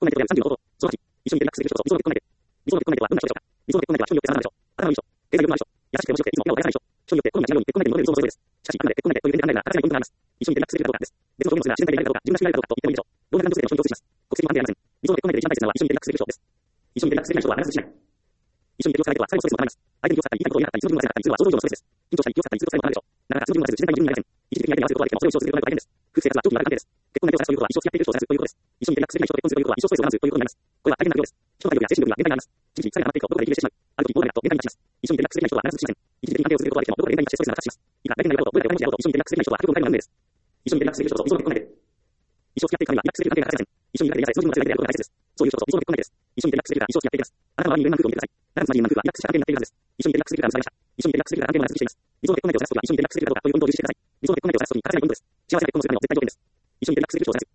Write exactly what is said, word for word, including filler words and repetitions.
コンナイトであるさんじゅうの方法。そのはち、一緒に連絡する人と理想の結婚内定。理想の結婚内定はどんな人でしょうか。理想の結婚内定は人によって様々なでしょう。頭のいい人、経済力のある人、優しくて面白くていつも笑顔が優しい人、人によって好みが違うように結婚内定に求める理想もそれぞれです。しかし、あくまで結婚内定という前提で考えるなら、新たなポイントがあります。一緒に連絡するかどうかです。別の条件の次は自然体であるかどうか、自分らしくなれるかどうかと言ってもいいでしょう。老若男女性の人に共通します。国籍も安定ありません。理想の結婚内定で一番大切なのは一緒に連絡する人です。一緒に連絡する人は話しない。一緒に適応されてはさらにストレスもたまります。相手に気を使ったり言いたいことを言えなかったり、その分がせなかったりするのは想像以上のストレスです。緊張したり気を使ったりすることさえもたまるでしょう。なかなかその分を忘れず自然体に自分になれません。一時的に相手に合わせることはできてもそれを一生続けることは大変です。夫婦生活は長期にわたる関係です。結婚内定を探すということは一生付き合っている人を探すということです。一緒に連絡する人と結婚するということは一生ストレスを我慢するということになります。これは大変な内容です。人の体力や精神力が限界になります。じきじきさらに余っていくとどこかで息切れしてしまう。ある時にもうダメだと限界に達します。一緒に連絡する人は必ずしません。一時的に関係を続けることができてもどこかで限界に達してストレスが発生します。以下、大変な内容とどれだけお金持ちであろうと一緒に連絡する人は結婚の大変な運命です。一緒に連絡する人と理想の結婚内定。一生付き合っていくためには連絡する関係が欠かせません。一緒にいられるだけでその人の間違いであることが大切です。そういう人と理想の結婚内定です。一緒に連絡するから一生付き合っていきます。あなたの周りにいろんな夫婦を見てください。あなたの周りにいろんな夫婦はリラックスした関係になっているはずです。一緒に連絡するから結ばれました。一緒に連絡するから関係も長続きしています。理想の結婚内定を探すときは一緒に連絡するかどうかというポイントを重視してください。理想の結婚内定を探すときに片手にポイントです。幸せな結婚をするための絶対条件です。一緒に連絡する人を探す。